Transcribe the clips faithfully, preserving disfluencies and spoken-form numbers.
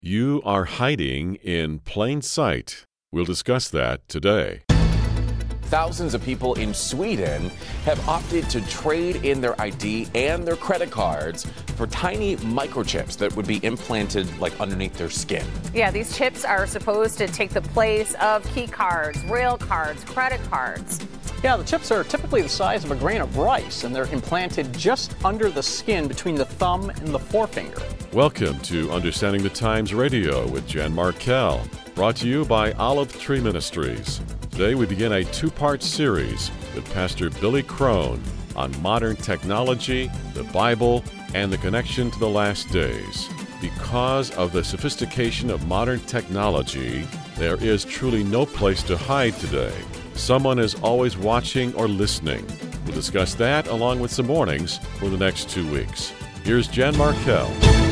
You are hiding in plain sight. We'll discuss that today. Thousands of people in Sweden have opted to trade in their I D and their credit cards for tiny microchips that would be implanted like underneath their skin. Yeah, these chips are supposed to take the place of key cards, rail cards, credit cards. Yeah, the chips are typically the size of a grain of rice, and they're implanted just under the skin between the thumb and the forefinger. Welcome to Understanding the Times Radio with Jan Markell, brought to you by Olive Tree Ministries. Today we begin a two-part series with Pastor Billy Crone on modern technology, the Bible, and the connection to the last days. Because of the sophistication of modern technology, there is truly no place to hide today. Someone is always watching or listening. We'll discuss that along with some warnings for the next two weeks. Here's Jan Markell.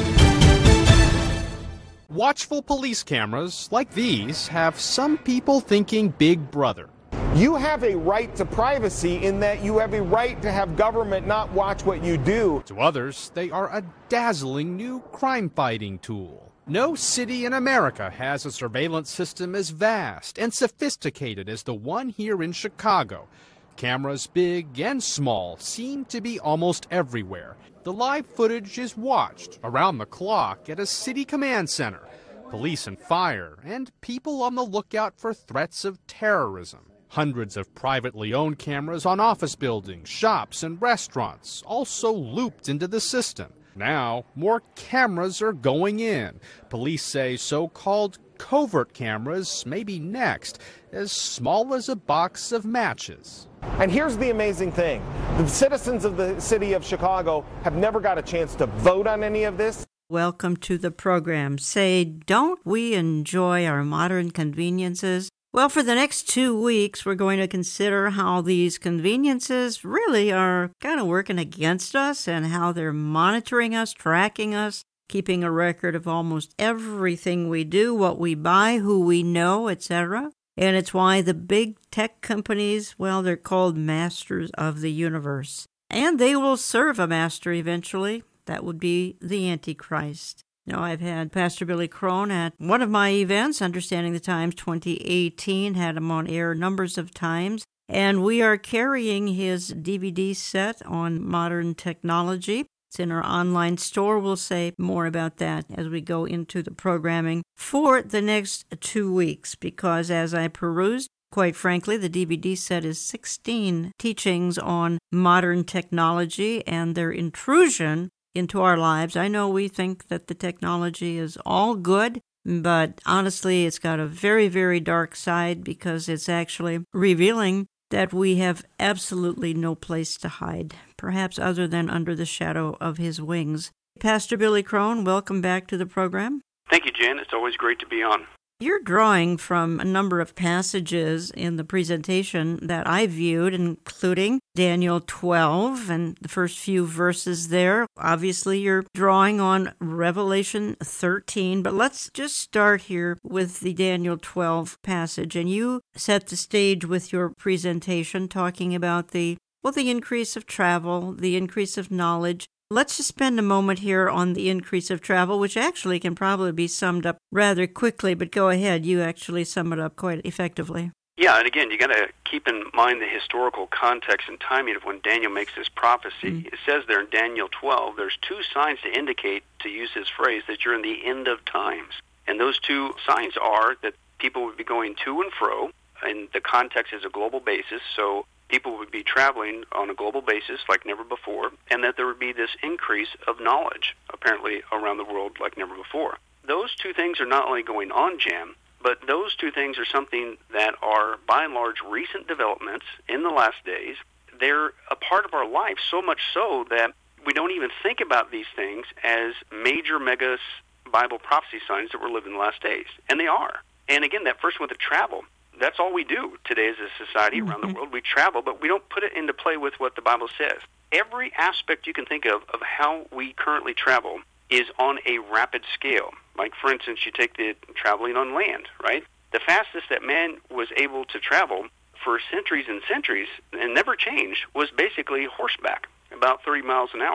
Watchful police cameras like these have some people thinking Big Brother. You have a right to privacy in that you have a right to have government not watch what you do. To others, they are a dazzling new crime-fighting tool. No city in America has a surveillance system as vast and sophisticated as the one here in Chicago. Cameras big and small seem to be almost everywhere. The live footage is watched around the clock at a city command center. Police and fire, and people on the lookout for threats of terrorism. Hundreds of privately owned cameras on office buildings, shops, and restaurants also looped into the system. Now, more cameras are going in. Police say so-called covert cameras may be next, as small as a box of matches. And here's the amazing thing. The citizens of the city of Chicago have never got a chance to vote on any of this. Welcome to the program. Say, don't we enjoy our modern conveniences? Well, for the next two weeks, we're going to consider how these conveniences really are kind of working against us and how they're monitoring us, tracking us, keeping a record of almost everything we do, what we buy, who we know, et cetera. And it's why the big tech companies, well, they're called masters of the universe. And they will serve a master eventually. That would be the Antichrist. Now, I've had Pastor Billy Crone at one of my events, Understanding the Times twenty eighteen, had him on air numbers of times. And we are carrying his D V D set on modern technology. It's in our online store. We'll say more about that as we go into the programming for the next two weeks, because as I perused, quite frankly, the D V D set is sixteen teachings on modern technology and their intrusion into our lives. I know we think that the technology is all good, but honestly, it's got a very, very dark side because it's actually revealing that we have absolutely no place to hide, perhaps other than under the shadow of his wings. Pastor Billy Crone, welcome back to the program. Thank you, Jan. It's always great to be on. You're drawing from a number of passages in the presentation that I viewed, including Daniel twelve and the first few verses there. Obviously, you're drawing on Revelation thirteen, but let's just start here with the Daniel twelve passage. And you set the stage with your presentation talking about the, well, the increase of travel, the increase of knowledge. Let's just spend a moment here on the increase of travel, which actually can probably be summed up rather quickly, but go ahead. You actually sum it up quite effectively. Yeah, and again, you got to keep in mind the historical context and timing of when Daniel makes this prophecy. Mm-hmm. It says there in Daniel twelve, there's two signs to indicate, to use his phrase, that you're in the end of times. And those two signs are that people would be going to and fro, and the context is a global basis, so people would be traveling on a global basis like never before, and that there would be this increase of knowledge, apparently around the world like never before. Those two things are not only going on, Jam, but those two things are something that are, by and large, recent developments in the last days. They're a part of our life, so much so that we don't even think about these things as major mega Bible prophecy signs that we're living in the last days. And they are. And again, that first one with the travel, that's all we do today as a society around the world. We travel, but we don't put it into play with what the Bible says. Every aspect you can think of of how we currently travel is on a rapid scale. Like, for instance, you take the traveling on land, right? The fastest that man was able to travel for centuries and centuries and never changed was basically horseback, about thirty miles an hour.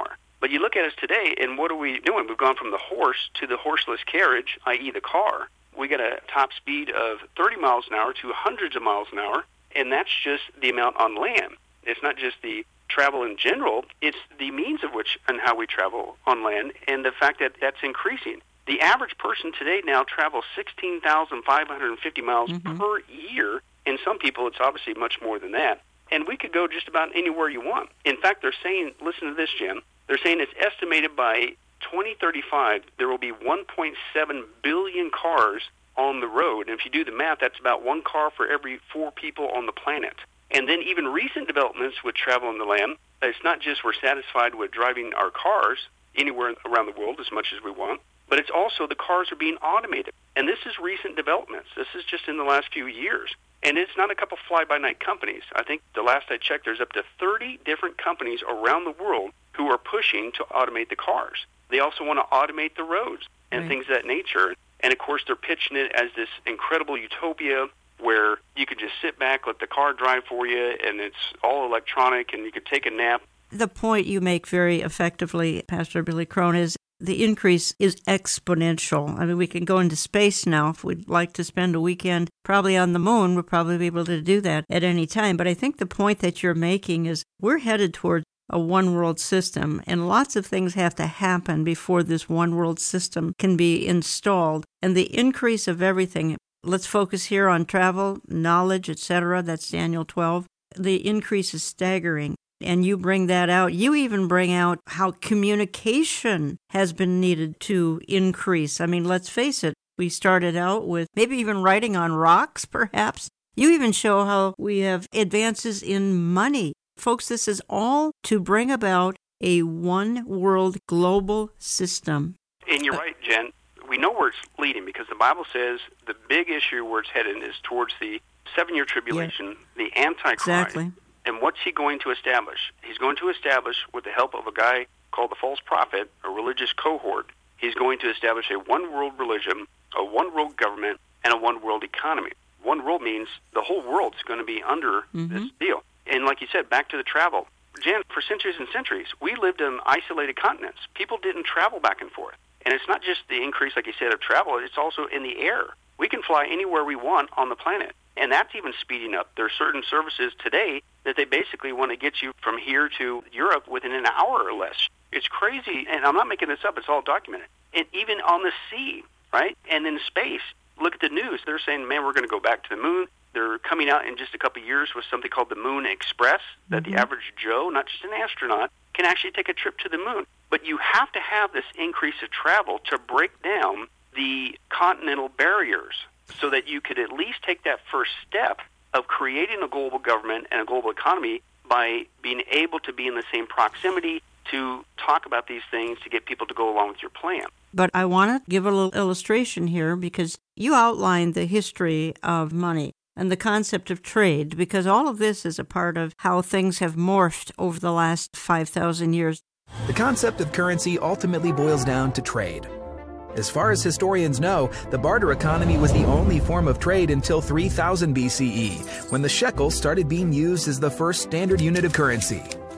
But you look at us today, and what are we doing? We've gone from the horse to the horseless carriage, that is the car. We got a top speed of thirty miles an hour to hundreds of miles an hour, and that's just the amount on land. It's not just the travel in general, it's the means of which and how we travel on land, and the fact that that's increasing. The average person today now travels sixteen thousand five hundred fifty miles mm-hmm. per year, and some people it's obviously much more than that. And we could go just about anywhere you want. In fact, they're saying, listen to this, Jim, they're saying it's estimated by twenty thirty-five there will be one point seven billion cars on the road. And if you do the math, that's about one car for every four people on the planet. And then even recent developments with travel in the land, it's not just we're satisfied with driving our cars anywhere around the world as much as we want, but it's also the cars are being automated. And this is recent developments. This is just in the last few years. And it's not a couple fly-by-night companies. I think the last I checked, there's up to thirty different companies around the world who are pushing to automate the cars. They also want to automate the roads and right. things of that nature. And, of course, they're pitching it as this incredible utopia where you could just sit back, let the car drive for you, and it's all electronic, and you could take a nap. The point you make very effectively, Pastor Billy Crone, is the increase is exponential. I mean, we can go into space now if we'd like to spend a weekend probably on the moon. We'll probably be able to do that at any time. But I think the point that you're making is we're headed toward a one-world system, and lots of things have to happen before this one-world system can be installed. And the increase of everything, let's focus here on travel, knowledge, et cetera. That's Daniel twelve. The increase is staggering. And you bring that out. You even bring out how communication has been needed to increase. I mean, let's face it. We started out with maybe even writing on rocks, perhaps. You even show how we have advances in money. Folks, this is all to bring about a one-world global system. And you're right, Jen. We know where it's leading because the Bible says the big issue where it's headed is towards the seven-year tribulation, yeah. the Antichrist. Exactly. And what's he going to establish? He's going to establish, with the help of a guy called the false prophet, a religious cohort, he's going to establish a one-world religion, a one-world government, and a one-world economy. One world means the whole world's going to be under mm-hmm. this deal. And like you said, back to the travel. Jan, for centuries and centuries, we lived in isolated continents. People didn't travel back and forth. And it's not just the increase, like you said, of travel. It's also in the air. We can fly anywhere we want on the planet. And that's even speeding up. There are certain services today that they basically want to get you from here to Europe within an hour or less. It's crazy, and I'm not making this up. It's all documented. And even on the sea, right? And in space, look at the news. They're saying, man, we're going to go back to the moon. They're coming out in just a couple of years with something called the Moon Express, that mm-hmm. the average Joe, not just an astronaut, can actually take a trip to the moon. But you have to have this increase of travel to break down the continental barriers so that you could at least take that first step of creating a global government and a global economy by being able to be in the same proximity to talk about these things to get people to go along with your plan. But I want to give a little illustration here because you outlined the history of money and the concept of trade, because all of this is a part of how things have morphed over the last five thousand years. The concept of currency ultimately boils down to trade. As far as historians know, the barter economy was the only form of trade until three thousand B C E, when the shekel started being used as the first standard unit of currency.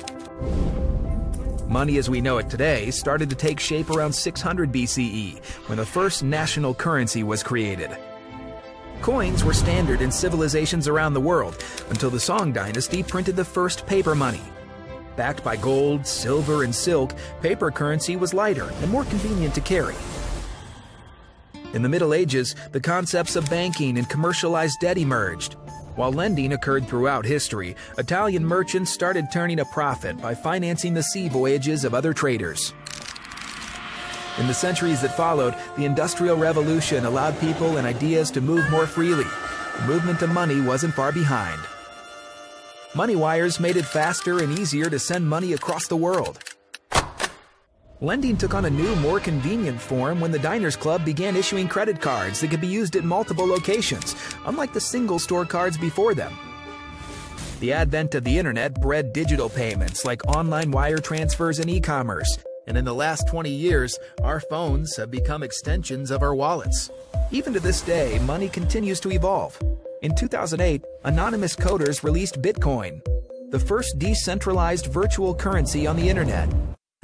Money as we know it today started to take shape around six hundred B C E, when the first national currency was created. Coins were standard in civilizations around the world until the Song dynasty printed the first paper money. Backed by gold, silver, and silk, paper currency was lighter and more convenient to carry. In the Middle Ages, the concepts of banking and commercialized debt emerged. While lending occurred throughout history, Italian merchants started turning a profit by financing the sea voyages of other traders. In the centuries that followed, the Industrial Revolution allowed people and ideas to move more freely. The movement of money wasn't far behind. Money wires made it faster and easier to send money across the world. Lending took on a new, more convenient form when the Diners Club began issuing credit cards that could be used at multiple locations, unlike the single-store cards before them. The advent of the internet bred digital payments like online wire transfers and e-commerce. And in the last twenty years, our phones have become extensions of our wallets. Even to this day, money continues to evolve. In two thousand eight, anonymous coders released Bitcoin, the first decentralized virtual currency on the internet.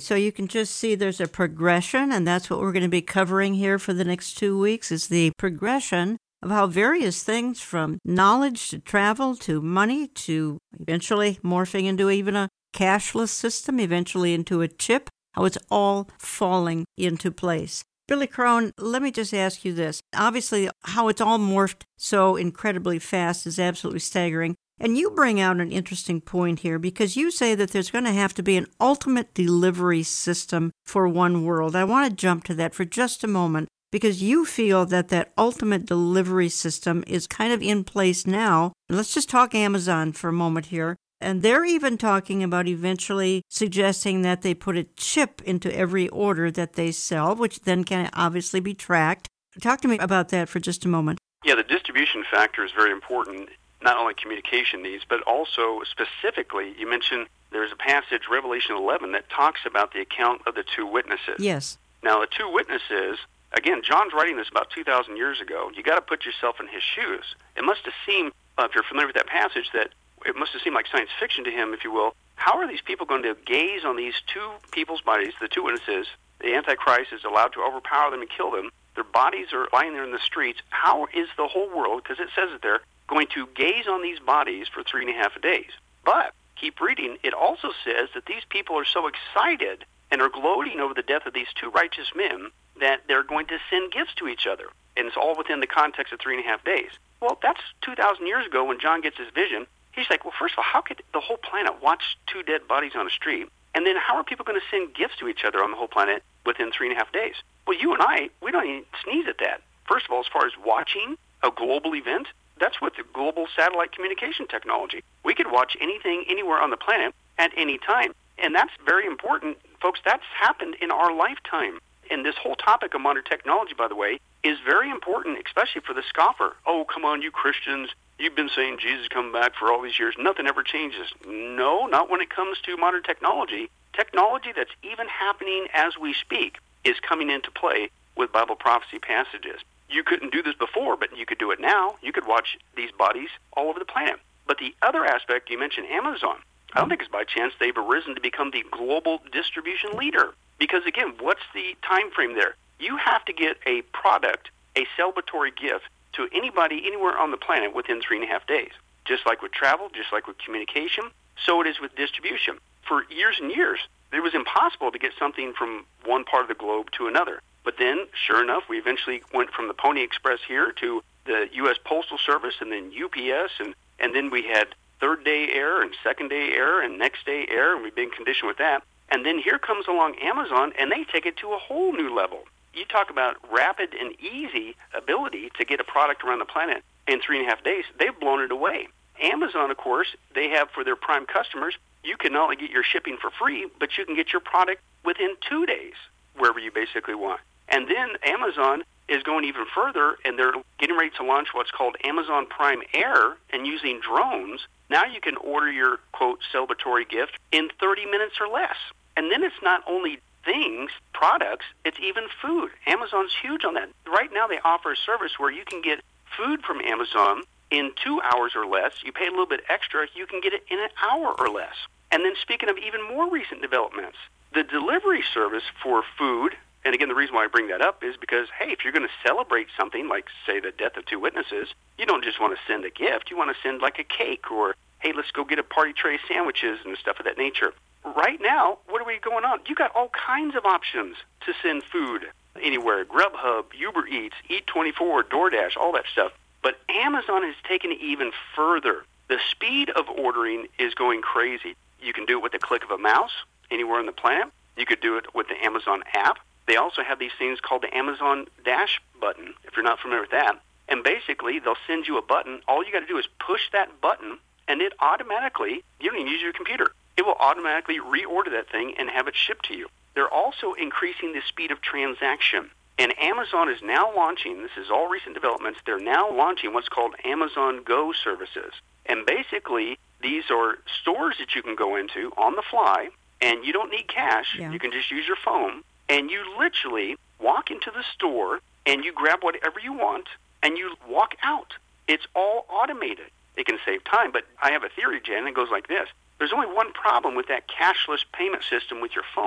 So you can just see there's a progression, and that's what we're going to be covering here for the next two weeks, is the progression of how various things from knowledge to travel to money to eventually morphing into even a cashless system, eventually into a chip, how it's all falling into place. Billy Crone, let me just ask you this. Obviously, how it's all morphed so incredibly fast is absolutely staggering. And you bring out an interesting point here because you say that there's going to have to be an ultimate delivery system for one world. I want to jump to that for just a moment because you feel that that ultimate delivery system is kind of in place now. Let's just talk Amazon for a moment here. And they're even talking about eventually suggesting that they put a chip into every order that they sell, which then can obviously be tracked. Talk to me about that for just a moment. Yeah, the distribution factor is very important. Not only communication needs, but also specifically, you mentioned there's a passage, Revelation eleven, that talks about the account of the two witnesses. Yes. Now, the two witnesses, again, John's writing this about two thousand years ago. You got to put yourself in his shoes. It must have seemed, uh, if you're familiar with that passage, that it must have seemed like science fiction to him, if you will. How are these people going to gaze on these two people's bodies, the two witnesses? The Antichrist is allowed to overpower them and kill them. Their bodies are lying there in the streets. How is the whole world, because it says it there, going to gaze on these bodies for three and a half days? But keep reading. It also says that these people are so excited and are gloating over the death of these two righteous men that they're going to send gifts to each other. And it's all within the context of three and a half days. Well, that's two thousand years ago when John gets his vision. He's like, well, first of all, how could the whole planet watch two dead bodies on a street? And then how are people going to send gifts to each other on the whole planet within three and a half days? Well, you and I, we don't even sneeze at that. First of all, as far as watching a global event, that's with the global satellite communication technology. We could watch anything anywhere on the planet at any time. And that's very important. Folks, that's happened in our lifetime. And this whole topic of modern technology, by the way, is very important, especially for the scoffer. Oh, come on, you Christians. You've been saying Jesus come back for all these years. Nothing ever changes. No, not when it comes to modern technology. Technology that's even happening as we speak is coming into play with Bible prophecy passages. You couldn't do this before, but you could do it now. You could watch these bodies all over the planet. But the other aspect, you mentioned Amazon. I don't think it's by chance they've arisen to become the global distribution leader. Because, again, what's the time frame there? You have to get a product, a celebratory gift, to anybody anywhere on the planet within three and a half days. Just like with travel, just like with communication, so it is with distribution. For years and years, it was impossible to get something from one part of the globe to another. But then, sure enough, we eventually went from the Pony Express here to the U S Postal Service and then U P S, and, and then we had third-day air and second-day air and next-day air, and we've been conditioned with that. And then here comes along Amazon, and they take it to a whole new level. You talk about rapid and easy ability to get a product around the planet in three and a half days. They've blown it away. Amazon, of course, they have for their prime customers, you can not only get your shipping for free, but you can get your product within two days, wherever you basically want. And then Amazon is going even further, and they're getting ready to launch what's called Amazon Prime Air, and using drones, now you can order your, quote, celebratory gift in thirty minutes or less. And then it's not only things, products, it's even food. Amazon's huge on that. Right now they offer a service where you can get food from Amazon in two hours or less. You pay a little bit extra, you can get it in an hour or less. And then speaking of even more recent developments, the delivery service for food, and again, the reason why I bring that up is because, hey, if you're going to celebrate something like, say, the death of two witnesses, you don't just want to send a gift. You want to send like a cake or, hey, let's go get a party tray of sandwiches and stuff of that nature. Right now, what are we going on? You got all kinds of options to send food anywhere. Grubhub, Uber Eats, Eat twenty-four, DoorDash, all that stuff. But Amazon has taken it even further. The speed of ordering is going crazy. You can do it with the click of a mouse anywhere on the planet. You could do it with the Amazon app. They also have these things called the Amazon Dash button, if you're not familiar with that. And basically, they'll send you a button. All you got to do is push that button, and it automatically, you don't even use your computer. It will automatically reorder that thing and have it shipped to you. They're also increasing the speed of transaction. And Amazon is now launching, this is all recent developments, they're now launching what's called Amazon Go services. And basically, these are stores that you can go into on the fly, and you don't need cash. Yeah. You can just use your phone. And you literally walk into the store, and you grab whatever you want, and you walk out. It's all automated. It can save time, but I have a theory, Jen, and it goes like this. There's only one problem with that cashless payment system with your phone.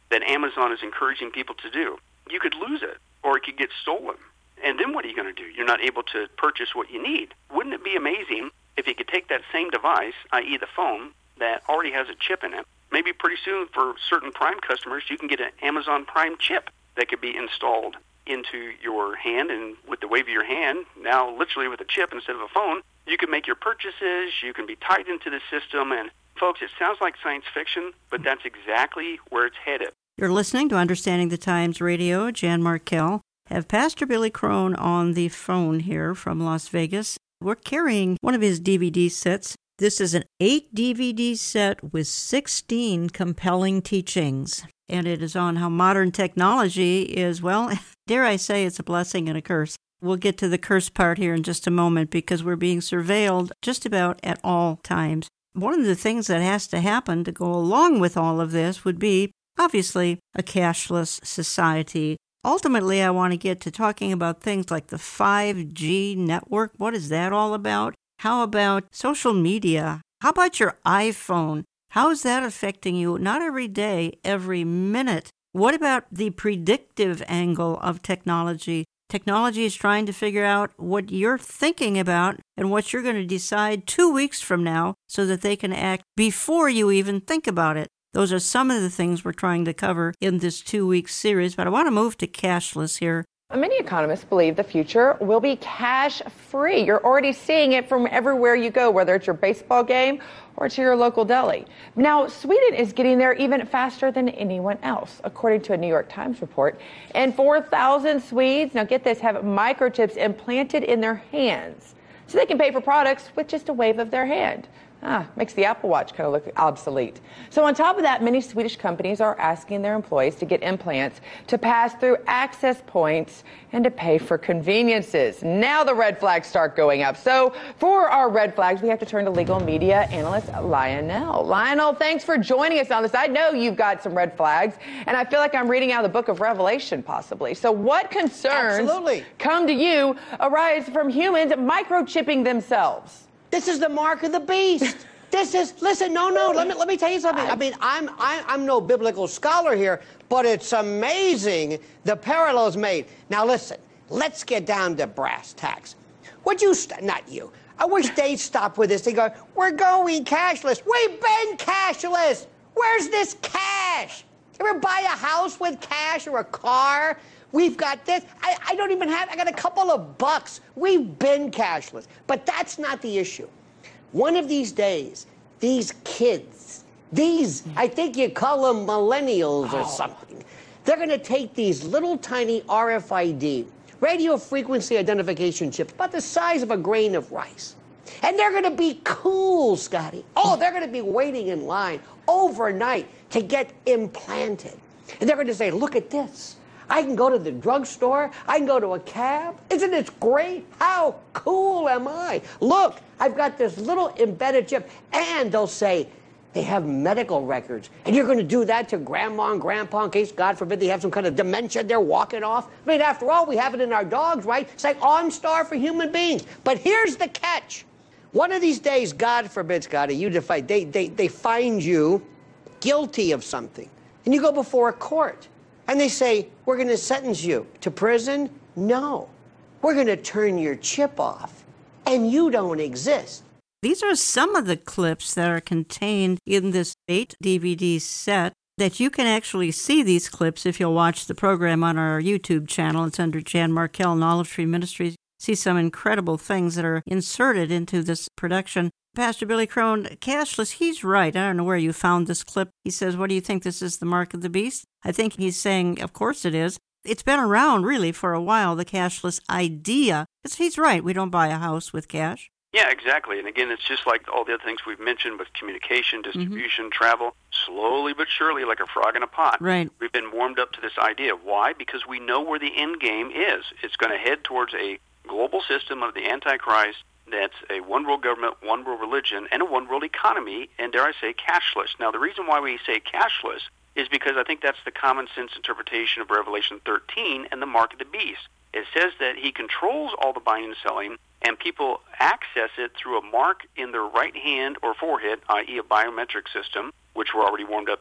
that Amazon is encouraging people to do. You could lose it, or it could get stolen. And then what are you going to do? You're not able to purchase what you need. Wouldn't it be amazing if you could take that same device, that is the phone, that already has a chip in it, maybe pretty soon for certain Prime customers, you can get an Amazon Prime chip that could be installed into your hand, and with the wave of your hand, now literally with a chip instead of a phone, you can make your purchases, you can be tied into the system, and folks, it sounds like science fiction, but that's exactly where it's headed. You're listening to Understanding the Times Radio. Jan Markell. Have Pastor Billy Crone on the phone here from Las Vegas. We're carrying one of his D V D sets. This is an eight D V D set with sixteen compelling teachings. And it is on how modern technology is, well, dare I say it's a blessing and a curse. We'll get to the curse part here in just a moment because we're being surveilled just about at all times. One of the things that has to happen to go along with all of this would be, obviously, a cashless society. Ultimately, I want to get to talking about things like the five G network. What is that all about? How about social media? How about your iPhone? How is that affecting you? Not every day, every minute. What about the predictive angle of technology? Technology is trying to figure out what you're thinking about and what you're going to decide two weeks from now so that they can act before you even think about it. Those are some of the things we're trying to cover in this two-week series, but I want to move to cashless here. Many economists believe the future will be cash-free. You're already seeing it from everywhere you go, whether it's your baseball game or to your local deli. Now, Sweden is getting there even faster than anyone else, according to a New York Times report. And four thousand Swedes, now get this, have microchips implanted in their hands so they can pay for products with just a wave of their hand. Ah, makes the Apple Watch kind of look obsolete. So on top of that, many Swedish companies are asking their employees to get implants to pass through access points and to pay for conveniences. Now the red flags start going up. So for our red flags, we have to turn to legal media analyst Lionel. Lionel, thanks for joining us on this. I know you've got some red flags, and I feel like I'm reading out of the book of Revelation, possibly. So what concerns Absolutely. come to you arise from humans microchipping themselves? This is the mark of the beast. This is, listen, no, no, let me let me tell you something. I mean, I'm I, I'm no biblical scholar here, but it's amazing the parallels made. Now, listen, let's get down to brass tacks. Would you, st- not you, I wish they'd stop with this. They go, we're going cashless. We've been cashless. Where's this cash? Ever buy a house with cash or a car? We've got this. I, I don't even have, I got a couple of bucks. We've been cashless. But that's not the issue. One of these days, these kids, these, I think you call them millennials or something, they're going to take these little tiny R F I D, radio frequency identification chips, about the size of a grain of rice. And they're going to be cool, Scotty. Oh, they're going to be waiting in line overnight to get implanted. And they're going to say, look at this. I can go to the drugstore. I can go to a cab. Isn't it great? How cool am I? Look, I've got this little embedded chip. And they'll say they have medical records. And you're going to do that to grandma and grandpa in case, God forbid, they have some kind of dementia they're walking off. I mean, after all, we have it in our dogs, right? It's like OnStar for human beings. But here's the catch. One of these days, God forbid, Scotty, you defy, they, they, they find you guilty of something. And you go before a court. And they say, we're going to sentence you to prison? No. We're going to turn your chip off, and you don't exist. These are some of the clips that are contained in this eight D V D set that you can actually see these clips if you'll watch the program on our YouTube channel. It's under Jan Markell and Olive Tree Ministries. See some incredible things that are inserted into this production. Pastor Billy Crone, cashless, he's right. I don't know where you found this clip. He says, what do you think, this is the mark of the beast? I think he's saying, of course it is. It's been around, really, for a while, the cashless idea. It's, he's right. We don't buy a house with cash. Yeah, exactly. And again, it's just like all the other things we've mentioned with communication, distribution, mm-hmm. travel. Slowly but surely, like a frog in a pot, right. We've been warmed up to this idea. Why? Because we know where the end game is. It's going to head towards a global system of the Antichrist that's a one-world government, one-world religion, and a one-world economy, and dare I say, cashless. Now, the reason why we say cashless is because I think that's the common sense interpretation of Revelation thirteen and the mark of the beast. It says that he controls all the buying and selling, and people access it through a mark in their right hand or forehead, that is a biometric system, which we're already warmed up to.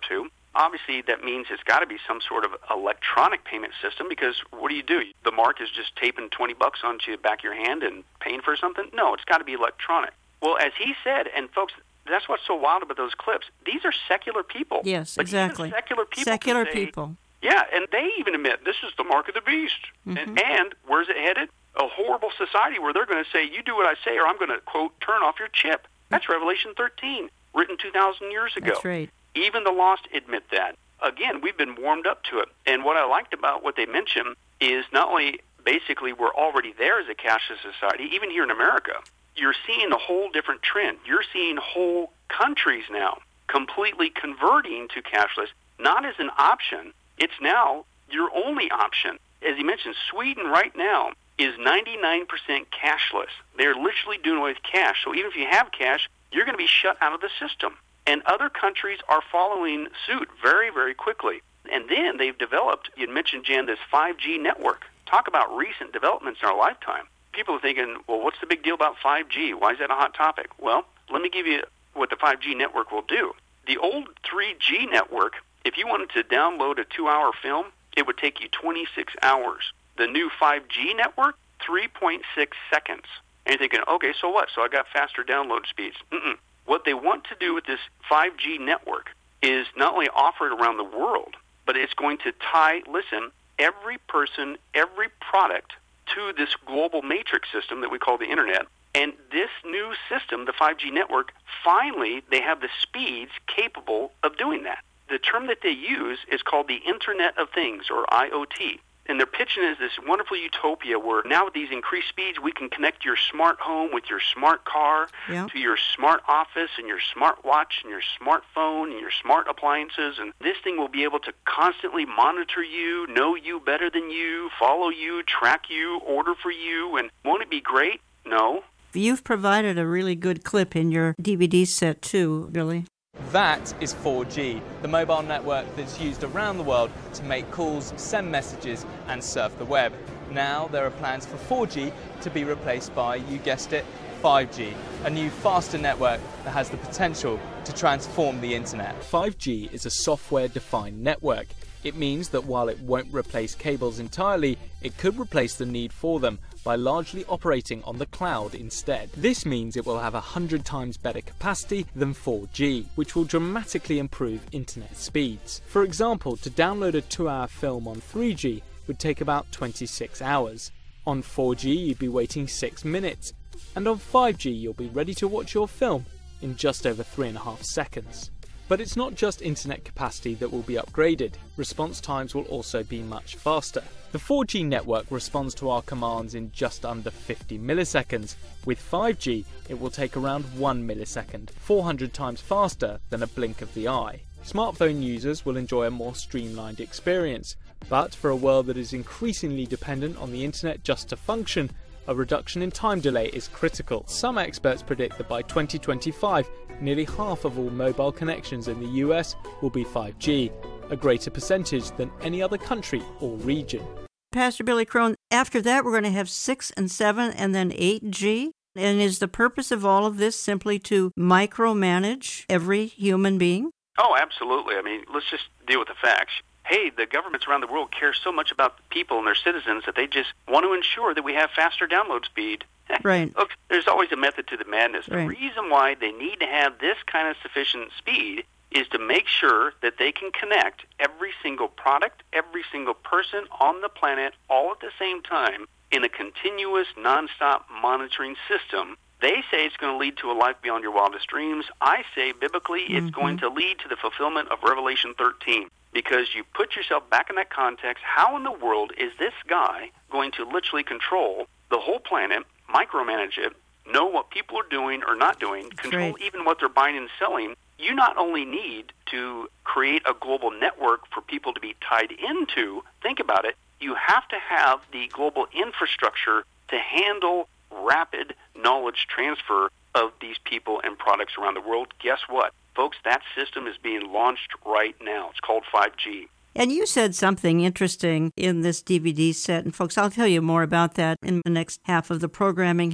Obviously, that means it's got to be some sort of electronic payment system, because what do you do? The mark is just taping twenty bucks onto the back of your hand and paying for something? No, it's got to be electronic. Well, as he said, and folks, that's what's so wild about those clips. These are secular people. Yes, but exactly. Secular people. Secular say, people. Yeah, and they even admit this is the mark of the beast. Mm-hmm. And, and where's it headed? A horrible society where they're going to say, you do what I say or I'm going to, quote, turn off your chip. That's Revelation thirteen, written two thousand years ago. That's right. Even the lost admit that. Again, we've been warmed up to it. And what I liked about what they mentioned is not only basically we're already there as a cashless society, even here in America, you're seeing a whole different trend. You're seeing whole countries now completely converting to cashless, not as an option. It's now your only option. As he mentioned, Sweden right now is ninety-nine percent cashless. They're literally doing away with cash. So even if you have cash, you're going to be shut out of the system. And other countries are following suit very, very quickly. And then they've developed, you mentioned, Jan, this five G network. Talk about recent developments in our lifetime. People are thinking, well, what's the big deal about five G? Why is that a hot topic? Well, let me give you what the five G network will do. The old three G network, if you wanted to download a two-hour film, it would take you twenty-six hours. The new five G network, three point six seconds. And you're thinking, okay, so what? So I got faster download speeds. Mm-mm. What they want to do with this five G network is not only offer it around the world, but it's going to tie, listen, every person, every product to this global matrix system that we call the Internet. And this new system, the five G network, finally they have the speeds capable of doing that. The term that they use is called the Internet of Things, or I O T. And they're pitching it as this wonderful utopia where now with these increased speeds, we can connect your smart home with your smart car, yeah. to your smart office and your smart watch and your smartphone and your smart appliances. And this thing will be able to constantly monitor you, know you better than you, follow you, track you, order for you. And won't it be great? No. You've provided a really good clip in your D V D set too, Billy. That is four G, the mobile network that's used around the world to make calls, send messages and surf the web. Now there are plans for four G to be replaced by, you guessed it, five G, a new faster network that has the potential to transform the internet. five G is a software-defined network. It means that while it won't replace cables entirely, it could replace the need for them by largely operating on the cloud instead. This means it will have one hundred times better capacity than four G, which will dramatically improve internet speeds. For example, to download a two-hour film on three G would take about twenty-six hours. On four G, you'd be waiting six minutes. And on five G, you'll be ready to watch your film in just over three and a half seconds. But it's not just internet capacity that will be upgraded. Response times will also be much faster. The four G network responds to our commands in just under fifty milliseconds. With five G, it will take around one millisecond, four hundred times faster than a blink of the eye. Smartphone users will enjoy a more streamlined experience. But for a world that is increasingly dependent on the internet just to function, a reduction in time delay is critical. Some experts predict that by twenty twenty-five, nearly half of all mobile connections in the U S will be five G, a greater percentage than any other country or region. Pastor Billy Crone, after that we're going to have six and seven and then eight G? And is the purpose of all of this simply to micromanage every human being? Oh, absolutely. I mean, let's just deal with the facts. Hey, the governments around the world care so much about people and their citizens that they just want to ensure that we have faster download speed. Right. Look, there's always a method to the madness. Right. The reason why they need to have this kind of sufficient speed is to make sure that they can connect every single product, every single person on the planet all at the same time in a continuous, nonstop monitoring system. They say it's going to lead to a life beyond your wildest dreams. I say, biblically, it's mm-hmm. going to lead to the fulfillment of Revelation thirteen. Because you put yourself back in that context, how in the world is this guy going to literally control the whole planet, micromanage it, know what people are doing or not doing, control right. even what they're buying and selling? You not only need to create a global network for people to be tied into, think about it, you have to have the global infrastructure to handle rapid knowledge transfer of these people and products around the world. Guess what? Folks, that system is being launched right now. It's called five G. And you said something interesting in this D V D set. And folks, I'll tell you more about that in the next half of the programming here.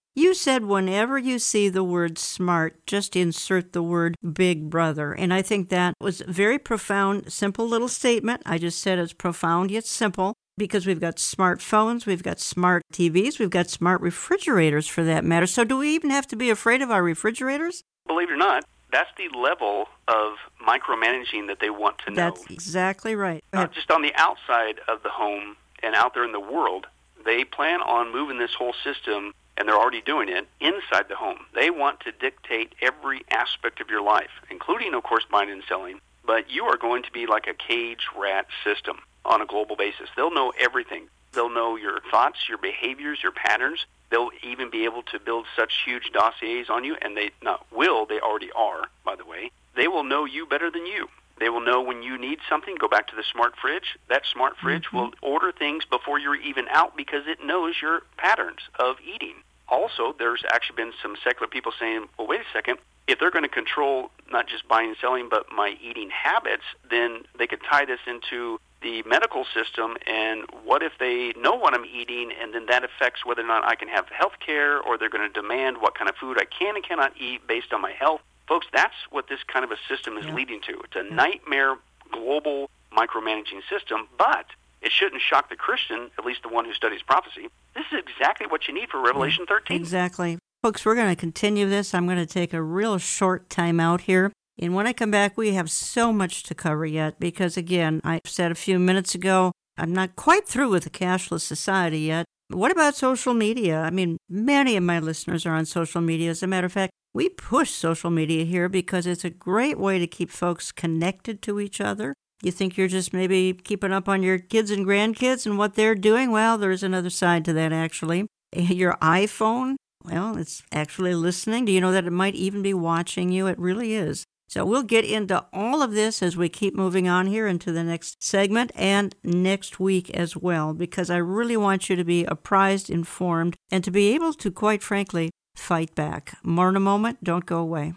You said whenever you see the word smart, just insert the word Big Brother. And I think that was a very profound, simple little statement. I just said it's profound yet simple because we've got smartphones, we've got smart T Vs, we've got smart refrigerators for that matter. So do we even have to be afraid of our refrigerators? Believe it or not, that's the level of micromanaging that they want to know. That's exactly right. Not just on the outside of the home and out there in the world. They plan on moving this whole system, and they're already doing it, inside the home. They want to dictate every aspect of your life, including, of course, buying and selling. But you are going to be like a cage rat system on a global basis. They'll know everything. They'll know your thoughts, your behaviors, your patterns. They'll even be able to build such huge dossiers on you, and they not will, they already are, by the way. They will know you better than you. They will know when you need something. Go back to the smart fridge. That smart fridge mm-hmm. will order things before you're even out because it knows your patterns of eating. Also, there's actually been some secular people saying, well, wait a second, if they're going to control not just buying and selling, but my eating habits, then they could tie this into the medical system, and what if they know what I'm eating, and then that affects whether or not I can have health care, or they're going to demand what kind of food I can and cannot eat based on my health. Folks, that's what this kind of a system is yeah. leading to. It's a yeah. nightmare global micromanaging system, but it shouldn't shock the Christian, at least the one who studies prophecy. This is exactly what you need for Revelation yeah, thirteen. Exactly. Folks, we're going to continue this. I'm going to take a real short time out here. And when I come back, we have so much to cover yet because, again, I said a few minutes ago, I'm not quite through with the cashless society yet. What about social media? I mean, many of my listeners are on social media. As a matter of fact, we push social media here because it's a great way to keep folks connected to each other. You think you're just maybe keeping up on your kids and grandkids and what they're doing? Well, there's another side to that, actually. Your iPhone, well, it's actually listening. Do you know that it might even be watching you? It really is. So we'll get into all of this as we keep moving on here into the next segment and next week as well, because I really want you to be apprised, informed, and to be able to, quite frankly, fight back. More in a moment. Don't go away.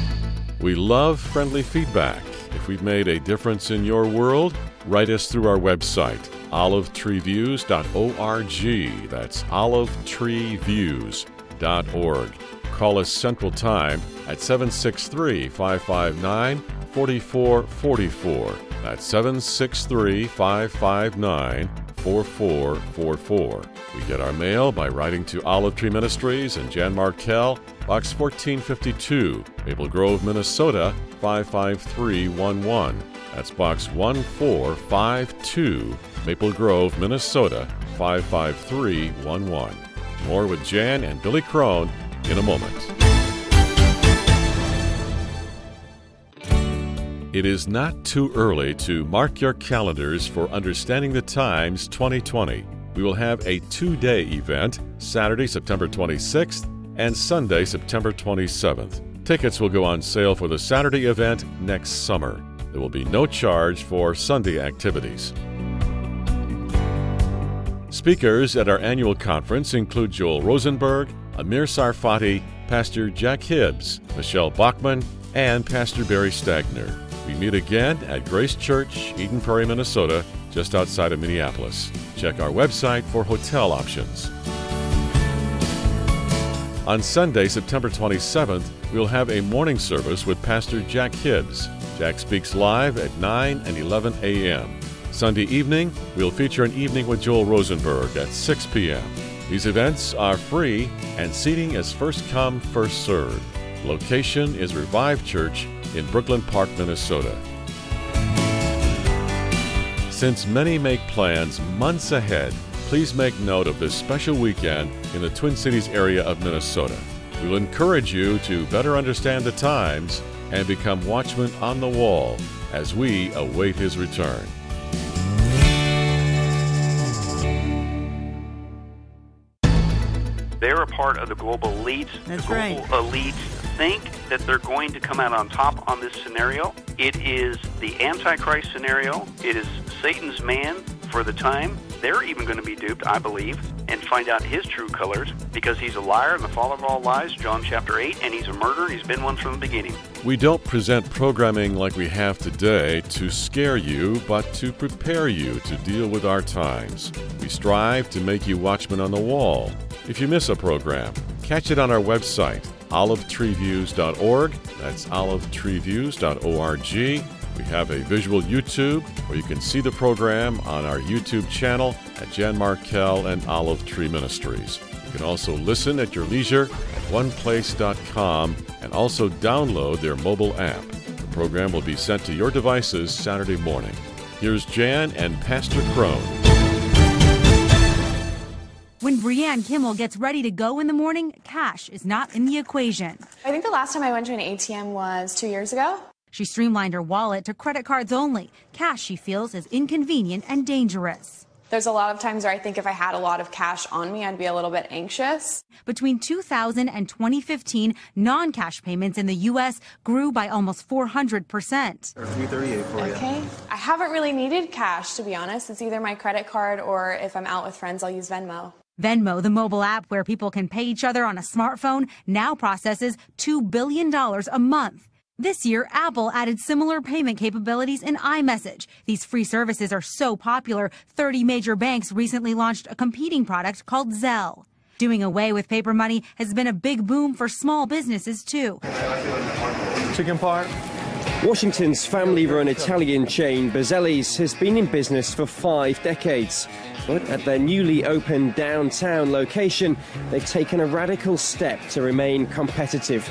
We love friendly feedback. If we've made a difference in your world, write us through our website, olive tree views dot org. That's olive tree views dot org. Call us Central Time at seven six three, five five nine, four four four four. That's seven six three, five five nine, four four four four. We get our mail by writing to Olive Tree Ministries and Jan Markell, Box fourteen fifty-two, Maple Grove, Minnesota, five five three one one. That's Box one four five two, Maple Grove, Minnesota, five five three one one. More with Jan and Billy Crone in a moment. It is not too early to mark your calendars for Understanding the Times twenty twenty. We will have a two-day event, Saturday, September twenty-sixth, and Sunday, September twenty-seventh. Tickets will go on sale for the Saturday event next summer. There will be no charge for Sunday activities. Speakers at our annual conference include Joel Rosenberg, Amir Sarfati, Pastor Jack Hibbs, Michelle Bachman, and Pastor Barry Stagner. We meet again at Grace Church, Eden Prairie, Minnesota, just outside of Minneapolis. Check our website for hotel options. On Sunday, September twenty-seventh, we'll have a morning service with Pastor Jack Hibbs. Jack speaks live at nine and eleven a.m. Sunday evening, we'll feature an evening with Joel Rosenberg at six p.m. These events are free, and seating is first come, first served. Location is Revive Church in Brooklyn Park, Minnesota. Since many make plans months ahead, please make note of this special weekend in the Twin Cities area of Minnesota. We will encourage you to better understand the times and become watchmen on the wall as we await His return. They're a part of the global elites. That's the global right. elites think that they're going to come out on top on this scenario. It is the Antichrist scenario. It is Satan's man for the time. They're even going to be duped, I believe, and find out his true colors because he's a liar and the father of all lies, John chapter eight, and he's a murderer. He's been one from the beginning. We don't present programming like we have today to scare you, but to prepare you to deal with our times. We strive to make you watchmen on the wall. If you miss a program, catch it on our website, olive tree views dot org. That's olive tree views dot org. We have a visual YouTube where you can see the program on our YouTube channel at Jan Markell and Olive Tree Ministries. You can also listen at your leisure at one place dot com and also download their mobile app. The program will be sent to your devices Saturday morning. Here's Jan and Pastor Crone. When Brianne Kimmel gets ready to go in the morning, cash is not in the equation. I think the last time I went to an A T M was two years ago. She streamlined her wallet to credit cards only. Cash, she feels, is inconvenient and dangerous. There's a lot of times where I think if I had a lot of cash on me, I'd be a little bit anxious. Between two thousand and twenty fifteen, non-cash payments in the U S grew by almost four hundred percent. three thirty-eight for you. Okay. I haven't really needed cash, to be honest. It's either my credit card or if I'm out with friends, I'll use Venmo. Venmo, the mobile app where people can pay each other on a smartphone, now processes two billion dollars a month. This year, Apple added similar payment capabilities in iMessage. These free services are so popular, thirty major banks recently launched a competing product called Zelle. Doing away with paper money has been a big boom for small businesses, too. Chicken part. Washington's family-run Italian chain Bazzelli's has been in business for five decades. But at their newly opened downtown location, they've taken a radical step to remain competitive.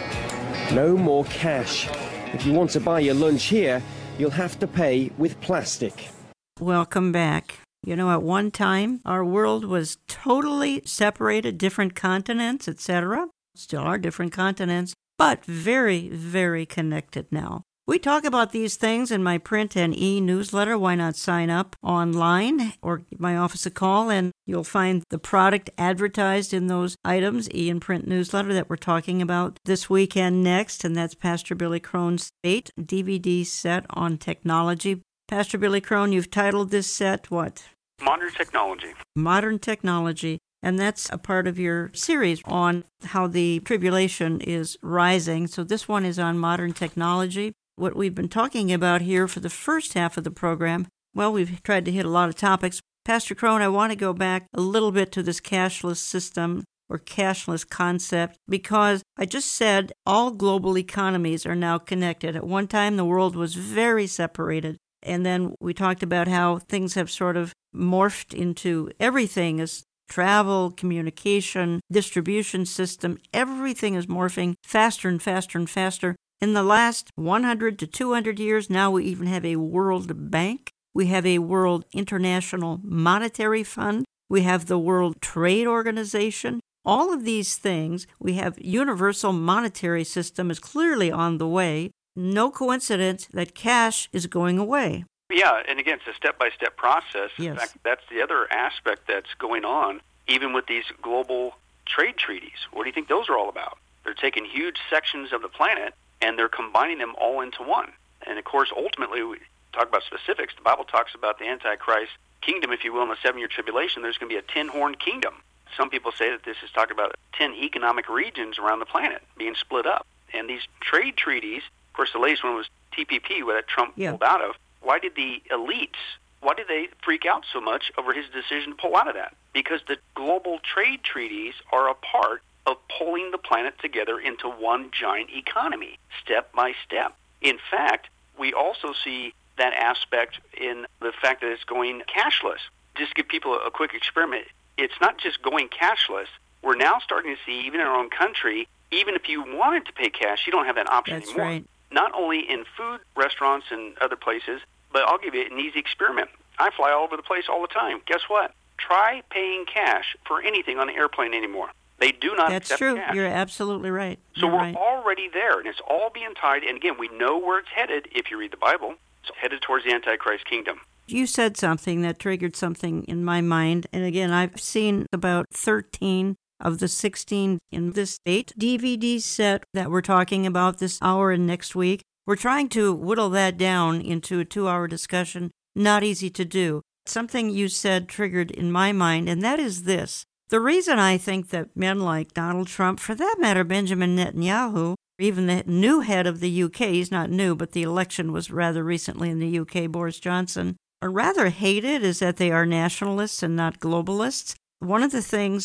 No more cash. If you want to buy your lunch here, you'll have to pay with plastic. Welcome back. You know, at one time, our world was totally separated, different continents, et cetera. Still are different continents, but very, very connected now. We talk about these things in my print and e-newsletter. Why not sign up online or give my office a call, and you'll find the product advertised in those items, e and print newsletter that we're talking about this week and next, and that's Pastor Billy Crone's eight D V D set on technology. Pastor Billy Crone, you've titled this set what? Modern Technology. Modern Technology. And that's a part of your series on how the tribulation is rising. So this one is on modern technology. What we've been talking about here for the first half of the program, well, we've tried to hit a lot of topics. Pastor Crone, I want to go back a little bit to this cashless system or cashless concept, because I just said all global economies are now connected. At one time, the world was very separated. And then we talked about how things have sort of morphed into everything as travel, communication, distribution system. Everything is morphing faster and faster and faster. In the last one hundred to two hundred years, now we even have a World Bank. We have a World International Monetary Fund. We have the World Trade Organization. All of these things, we have universal monetary system is clearly on the way. No coincidence that cash is going away. Yeah, and again, it's a step-by-step process. Yes. In fact, that's the other aspect that's going on, even with these global trade treaties. What do you think those are all about? They're taking huge sections of the planet, and they're combining them all into one. And, of course, ultimately, we talk about specifics. The Bible talks about the Antichrist kingdom, if you will, in the seven-year tribulation. There's going to be a ten-horned kingdom. Some people say that this is talking about ten economic regions around the planet being split up. And these trade treaties, of course, the latest one was T P P, that Trump yeah. pulled out of. Why did the elites, why did they freak out so much over his decision to pull out of that? Because the global trade treaties are a part of pulling the planet together into one giant economy, step by step. In fact, we also see that aspect in the fact that it's going cashless. Just to give people a quick experiment, it's not just going cashless. We're now starting to see, even in our own country, even if you wanted to pay cash, you don't have that option That's anymore. Right. Not only in food restaurants and other places, but I'll give you an easy experiment. I fly all over the place all the time. Guess what? Try paying cash for anything on the airplane anymore. They do not That's accept true. cash. You're absolutely right. So You're we're right. already there, and it's all being tied. And again, we know where it's headed if you read the Bible. It's headed towards the Antichrist kingdom. You said something that triggered something in my mind. And again, I've seen about thirteen of the sixteen in this eight D V D set that we're talking about this hour and next week. We're trying to whittle that down into a two-hour discussion. Not easy to do. Something you said triggered in my mind, and that is this. The reason I think that men like Donald Trump, for that matter, Benjamin Netanyahu, even the new head of the U K, he's not new, but the election was rather recently in the U K, Boris Johnson, are rather hated is that they are nationalists and not globalists. One of the things that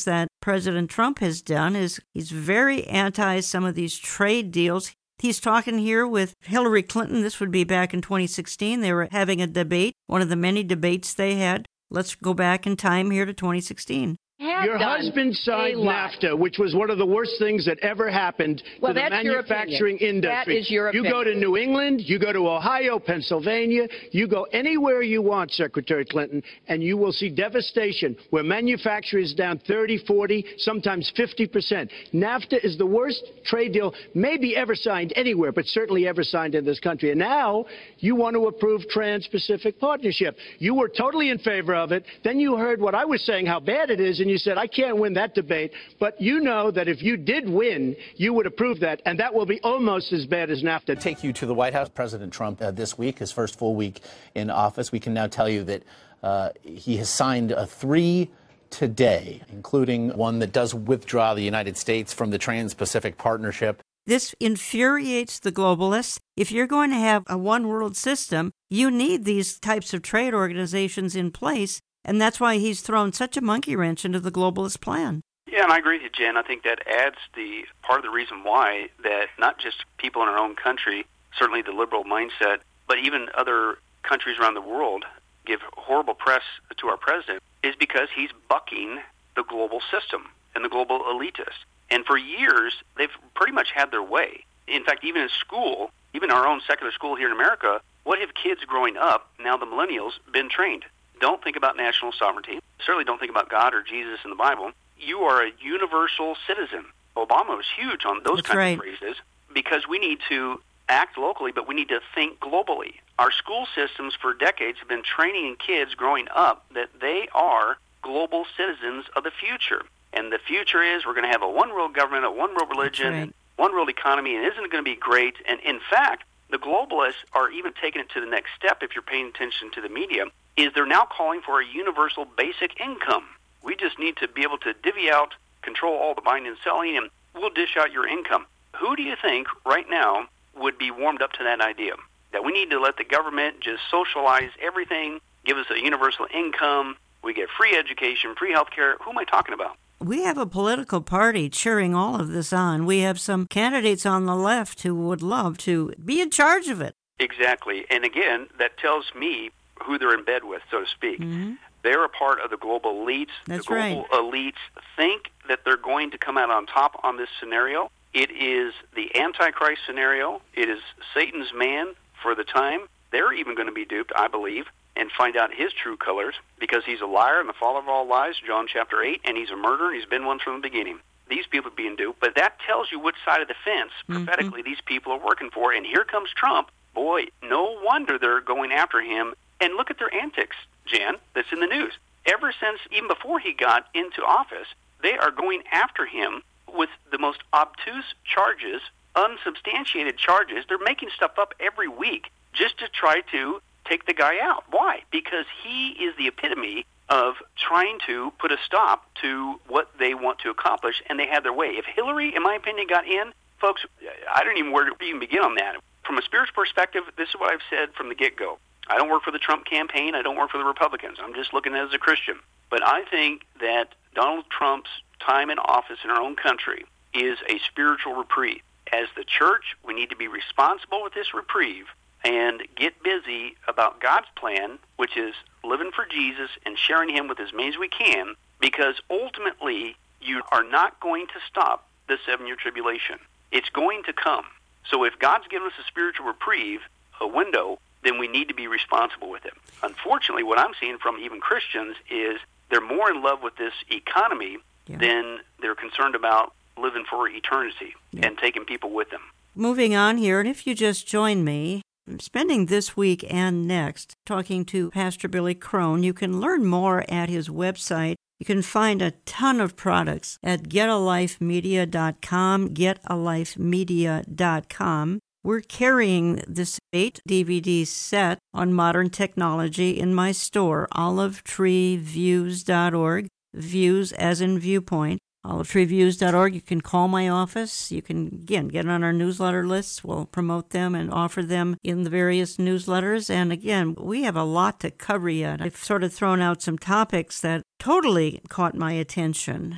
President Trump has done is he's very anti some of these trade deals. He's talking here with Hillary Clinton. This would be back in twenty sixteen. They were having a debate, one of the many debates they had. Let's go back in time here to twenty sixteen. Your husband signed NAFTA, which was one of the worst things that ever happened well, to the manufacturing industry. That is your opinion. You go to New England, you go to Ohio, Pennsylvania, you go anywhere you want, Secretary Clinton, and you will see devastation where manufacturing is down thirty, forty, sometimes fifty percent. NAFTA is the worst trade deal maybe ever signed anywhere, but certainly ever signed in this country. And now you want to approve Trans-Pacific Partnership. You were totally in favor of it. Then you heard what I was saying, how bad it is, and you said, I can't win that debate, but you know that if you did win, you would approve that, and that will be almost as bad as NAFTA. Take you to the White House. President Trump uh, this week, his first full week in office, we can now tell you that uh, he has signed uh, three today, including one that does withdraw the United States from the Trans-Pacific Partnership. This infuriates the globalists. If you're going to have a one-world system, you need these types of trade organizations in place. And that's why he's thrown such a monkey wrench into the globalist plan. Yeah, and I agree with you, Jen. I think that adds the part of the reason why that not just people in our own country, certainly the liberal mindset, but even other countries around the world give horrible press to our president, is because he's bucking the global system and the global elitists. And for years, they've pretty much had their way. In fact, even in school, even our own secular school here in America, what have kids growing up, now the millennials, been trained? Don't think about national sovereignty. Certainly don't think about God or Jesus in the Bible. You are a universal citizen. Obama was huge on those That's kinds right. of phrases because we need to act locally, but we need to think globally. Our school systems for decades have been training kids growing up that they are global citizens of the future. And the future is we're going to have a one-world government, a one-world religion, right. and one-world economy, and isn't it going to be great? And in fact, the globalists are even taking it to the next step, if you're paying attention to the media, is they're now calling for a universal basic income. We just need to be able to divvy out, control all the buying and selling, and we'll dish out your income. Who do you think right now would be warmed up to that idea? That we need to let the government just socialize everything, give us a universal income, we get free education, free health care. Who am I talking about? We have a political party cheering all of this on. We have some candidates on the left who would love to be in charge of it. Exactly. And again, that tells me who they're in bed with, so to speak. Mm-hmm. They're a part of the global elites. That's the global right. elites think that they're going to come out on top on this scenario. It is the Antichrist scenario. It is Satan's man for the time. They're even going to be duped, I believe, and find out his true colors because he's a liar and the father of all lies, John chapter eight, and he's a murderer. He's been one from the beginning. These people are being duped, but that tells you which side of the fence, mm-hmm. prophetically, these people are working for. And here comes Trump. Boy, no wonder they're going after him. And look at their antics, Jan, that's in the news. Ever since, even before he got into office, they are going after him with the most obtuse charges, unsubstantiated charges. They're making stuff up every week just to try to take the guy out. Why? Because he is the epitome of trying to put a stop to what they want to accomplish, and they had their way. If Hillary, in my opinion, got in, folks, I don't even know where to even begin on that. From a spiritual perspective, this is what I've said from the get-go. I don't work for the Trump campaign. I don't work for the Republicans. I'm just looking at it as a Christian. But I think that Donald Trump's time in office in our own country is a spiritual reprieve. As the church, we need to be responsible with this reprieve and get busy about God's plan, which is living for Jesus and sharing him with as many as we can, because ultimately you are not going to stop the seven-year tribulation. It's going to come. So if God's given us a spiritual reprieve, a window, then we need to be responsible with it. Unfortunately, what I'm seeing from even Christians is they're more in love with this economy yeah. than they're concerned about living for eternity yeah. and taking people with them. Moving on here, and if you just join me, I'm spending this week and next talking to Pastor Billy Crone. You can learn more at his website. You can find a ton of products at get a life media dot com, get a life media dot com. We're carrying this eight D V D set on modern technology in my store, olive tree views dot org, views as in viewpoint. olive tree views dot org. You can call my office. You can, again, get on our newsletter lists. We'll promote them and offer them in the various newsletters. And again, we have a lot to cover yet. I've sort of thrown out some topics that totally caught my attention.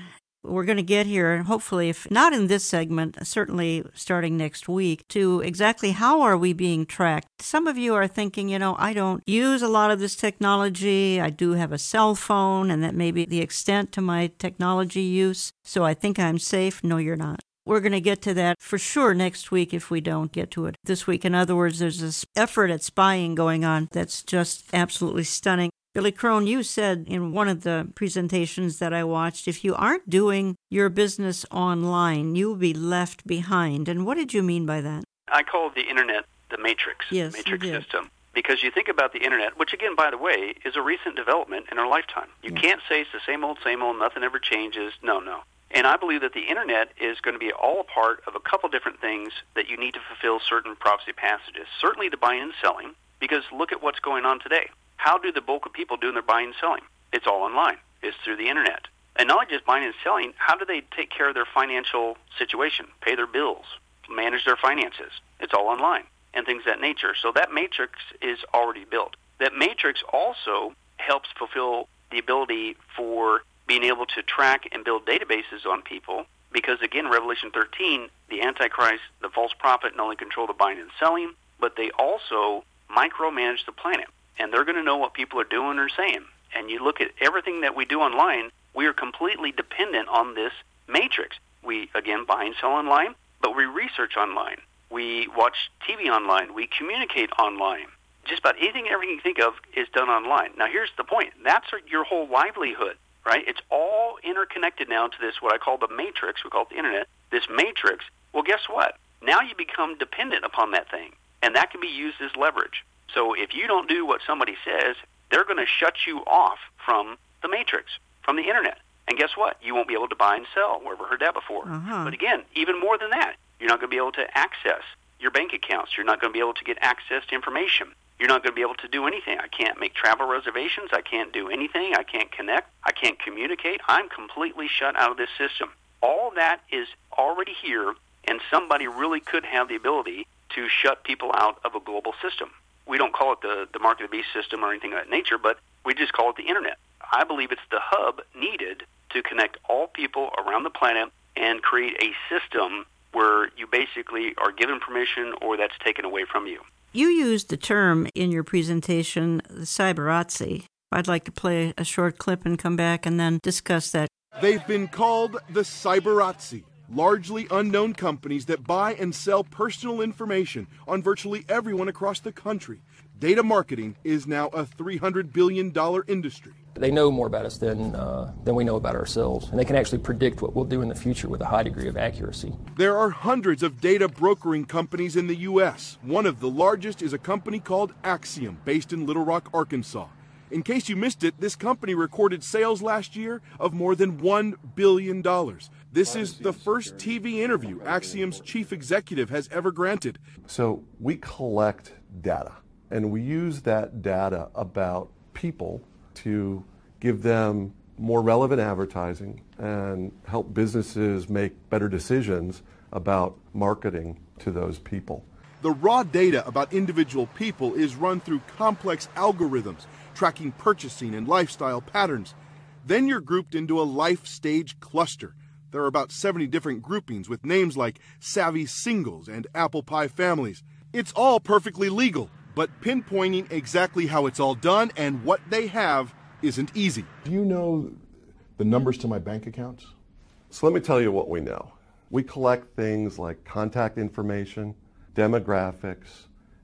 we're going to get here, and hopefully, if not in this segment, certainly starting next week, to exactly how are we being tracked. Some of you are thinking, you know, I don't use a lot of this technology. I do have a cell phone, and that may be the extent to my technology use, so I think I'm safe. No, you're not. We're going to get to that for sure next week if we don't get to it this week. In other words, there's this effort at spying going on that's just absolutely stunning. Billy Crone, you said in one of the presentations that I watched, if you aren't doing your business online, you will be left behind. And what did you mean by that? I call the Internet the matrix, yes, matrix you did. system. Because you think about the Internet, which again, by the way, is a recent development in our lifetime. You Yeah. can't say it's the same old, same old, nothing ever changes. No, no. And I believe that the Internet is going to be all a part of a couple different things that you need to fulfill certain prophecy passages. Certainly the buying and selling, because look at what's going on today. How do the bulk of people do their buying and selling? It's all online. It's through the Internet. And not only just buying and selling, how do they take care of their financial situation, pay their bills, manage their finances? It's all online and things of that nature. So that matrix is already built. That matrix also helps fulfill the ability for being able to track and build databases on people, because again, Revelation thirteen, the Antichrist, the false prophet, not only control the buying and selling, but they also micromanage the planet, and they're going to know what people are doing or saying. And you look at everything that we do online, we are completely dependent on this matrix. We, again, buy and sell online, but we research online. We watch T V online. We communicate online. Just about anything and everything you think of is done online. Now, here's the point. That's your whole livelihood. Right? It's all interconnected now to this, what I call the matrix. We call it the Internet. This matrix, well, guess what? Now you become dependent upon that thing, and that can be used as leverage. So if you don't do what somebody says, they're going to shut you off from the matrix, from the Internet. And guess what? You won't be able to buy and sell. We've never heard that before. Uh-huh. But again, even more than that, you're not going to be able to access your bank accounts. You're not going to be able to get access to information. You're not going to be able to do anything. I can't make travel reservations. I can't do anything. I can't connect. I can't communicate. I'm completely shut out of this system. All that is already here, and somebody really could have the ability to shut people out of a global system. We don't call it the, the mark of the beast system or anything of that nature, but we just call it the Internet. I believe it's the hub needed to connect all people around the planet and create a system where you basically are given permission or that's taken away from you. You used the term in your presentation, the cyberazzi. I'd like to play a short clip and come back and then discuss that. They've been called the cyberazzi, largely unknown companies that buy and sell personal information on virtually everyone across the country. Data marketing is now a three hundred billion dollars industry. They know more about us than, uh, than we know about ourselves, and they can actually predict what we'll do in the future with a high degree of accuracy. There are hundreds of data brokering companies in the U S One of the largest is a company called Axiom, based in Little Rock, Arkansas. In case you missed it, this company recorded sales last year of more than one billion dollars. This is the first T V interview Axiom's chief executive has ever granted. So we collect data, and we use that data about people to give them more relevant advertising and help businesses make better decisions about marketing to those people. The raw data about individual people is run through complex algorithms, tracking purchasing and lifestyle patterns. Then you're grouped into a life stage cluster. There are about seventy different groupings with names like Savvy Singles and Apple Pie Families. It's all perfectly legal, but pinpointing exactly how it's all done and what they have isn't easy. Do you know the numbers to my bank accounts? So let me tell you what we know. We collect things like contact information, demographics,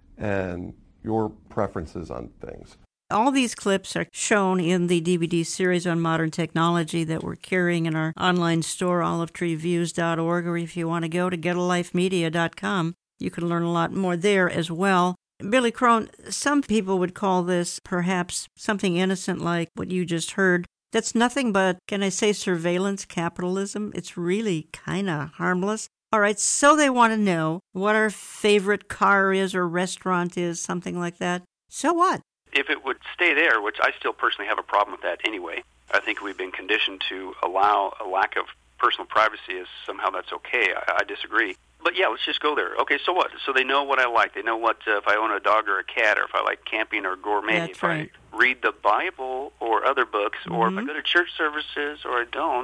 and your preferences on things. All these clips are shown in the D V D series on modern technology that we're carrying in our online store, olive tree views dot org, or if you want to go to get a life media dot com, you can learn a lot more there as well. Billy Crone, some people would call this perhaps something innocent like what you just heard. That's nothing but, can I say, surveillance capitalism? It's really kind of harmless. All right, so they want to know what our favorite car is or restaurant is, something like that. So what? If it would stay there, which I still personally have a problem with that anyway, I think we've been conditioned to allow a lack of personal privacy as somehow that's okay. I, I disagree. But yeah, let's just go there. Okay, so what? So they know what I like. They know what uh, if I own a dog or a cat, or if I like camping or gourmet. That's if right. I read the Bible or other books, or Mm-hmm. if I go to church services or I don't. And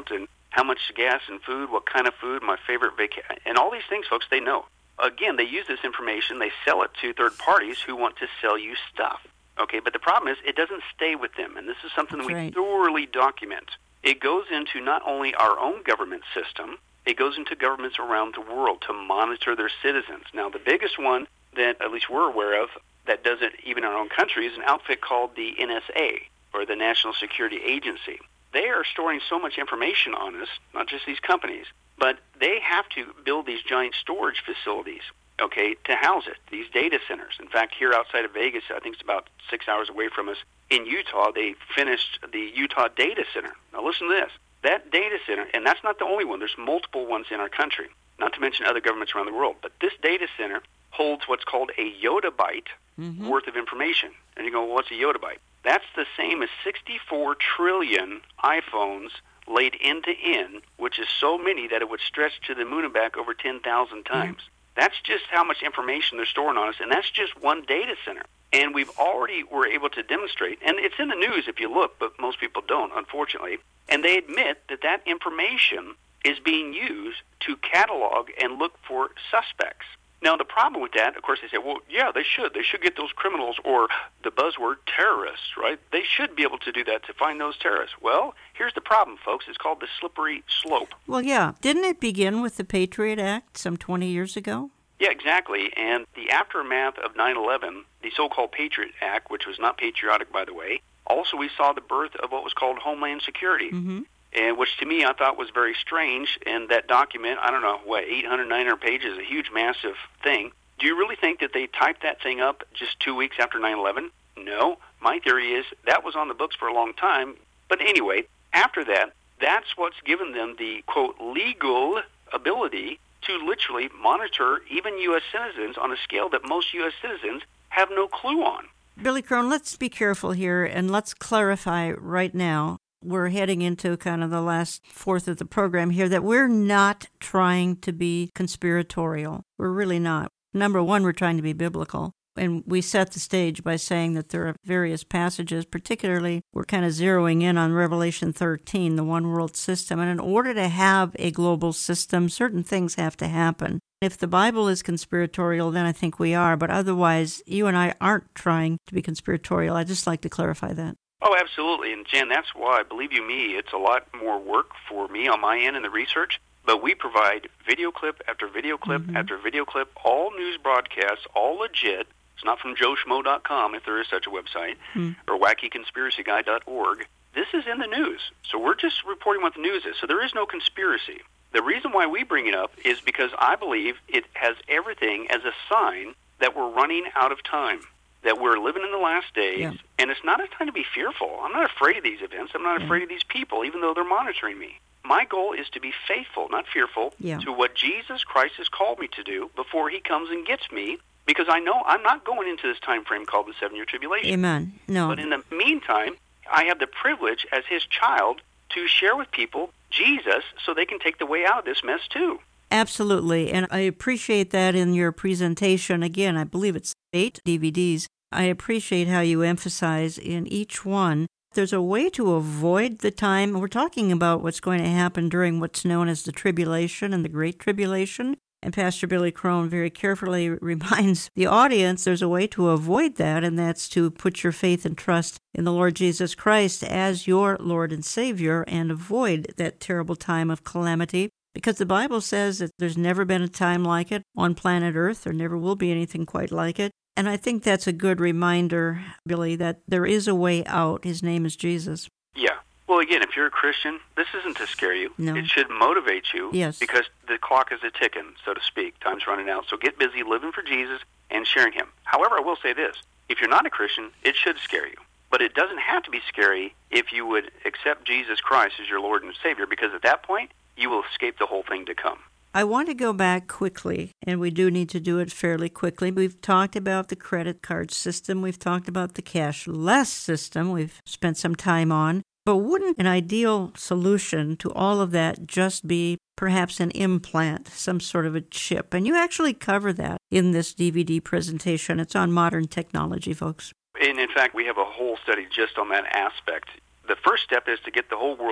how much gas and food, what kind of food, my favorite vacation, and all these things, folks, they know. Again, they use this information, they sell it to third parties who want to sell you stuff. Okay, but the problem is it doesn't stay with them, and this is something that we right. thoroughly document. It goes into not only our own government system, it goes into governments around the world to monitor their citizens. Now, the biggest one that at least we're aware of that does it even in our own country is an outfit called the N S A, or the National Security Agency. They are storing so much information on us, not just these companies, but they have to build these giant storage facilities, okay, to house it, these data centers. In fact, here outside of Vegas, I think it's about six hours away from us, in Utah, they finished the Utah Data Center. Now listen to this. That data center, and that's not the only one, there's multiple ones in our country, not to mention other governments around the world, but this data center holds what's called a yottabyte mm-hmm. worth of information. And you go, well, what's a yottabyte? That's the same as sixty-four trillion iPhones laid end to end, which is so many that it would stretch to the moon and back over ten thousand times. Mm-hmm. That's just how much information they're storing on us, and that's just one data center. And we've already were able to demonstrate, and it's in the news if you look, but most people don't, unfortunately, and they admit that that information is being used to catalog and look for suspects. Now, the problem with that, of course, they say, well, yeah, they should. They should get those criminals, or the buzzword terrorists, right? They should be able to do that to find those terrorists. Well, here's the problem, folks. It's called the slippery slope. Well, yeah. Didn't it begin with the Patriot Act some twenty years ago? Yeah, exactly. And the aftermath of nine eleven, the so-called Patriot Act, which was not patriotic, by the way, also we saw the birth of what was called Homeland Security. Mm-hmm. And which to me I thought was very strange. And that document, I don't know, what, eight hundred, nine hundred pages, a huge, massive thing. Do you really think that they typed that thing up just two weeks after nine eleven? No. My theory is that was on the books for a long time. But anyway, after that, that's what's given them the, quote, legal ability to literally monitor even U S citizens on a scale that most U S citizens have no clue on. Billy Crone, let's be careful here, and let's clarify right now. We're heading into kind of the last fourth of the program here, that we're not trying to be conspiratorial. We're really not. Number one, we're trying to be biblical. And we set the stage by saying that there are various passages, particularly we're kind of zeroing in on Revelation thirteen, the one world system. And in order to have a global system, certain things have to happen. If the Bible is conspiratorial, then I think we are. But otherwise, you and I aren't trying to be conspiratorial. I'd just like to clarify that. Oh, absolutely. And Jan, that's why, believe you me, it's a lot more work for me on my end in the research. But we provide video clip after video clip mm-hmm. after video clip, all news broadcasts, all legit. It's not from joe schmo dot com, if there is such a website, mm. or wacky conspiracy guy dot org. This is in the news. So we're just reporting what the news is. So there is no conspiracy. The reason why we bring it up is because I believe it has everything as a sign that we're running out of time, that we're living in the last days, yeah. and it's not a time to be fearful. I'm not afraid of these events. I'm not yeah. afraid of these people, even though they're monitoring me. My goal is to be faithful, not fearful, yeah. to what Jesus Christ has called me to do before he comes and gets me, because I know I'm not going into this time frame called the seven-year tribulation. Amen. No. But in the meantime, I have the privilege as his child to share with people Jesus so they can take the way out of this mess too. Absolutely, and I appreciate that in your presentation. Again, I believe it's eight D V Ds. I appreciate how you emphasize in each one there's a way to avoid the time. We're talking about what's going to happen during what's known as the tribulation and the Great Tribulation. And Pastor Billy Crone very carefully reminds the audience there's a way to avoid that, and that's to put your faith and trust in the Lord Jesus Christ as your Lord and Savior and avoid that terrible time of calamity. Because the Bible says that there's never been a time like it on planet Earth. There never will be anything quite like it. And I think that's a good reminder, Billy, that there is a way out. His name is Jesus. Yeah. Well, again, if you're a Christian, this isn't to scare you. No. It should motivate you. Yes. Because the clock is a-ticking, so to speak. Time's running out. So get busy living for Jesus and sharing him. However, I will say this. If you're not a Christian, it should scare you. But it doesn't have to be scary if you would accept Jesus Christ as your Lord and Savior, because at that point, you will escape the whole thing to come. I want to go back quickly, and we do need to do it fairly quickly. We've talked about the credit card system. We've talked about the cashless system we've spent some time on. But wouldn't an ideal solution to all of that just be perhaps an implant, some sort of a chip? And you actually cover that in this D V D presentation. It's on modern technology, folks. And in fact, we have a whole study just on that aspect. The first step is to get the whole world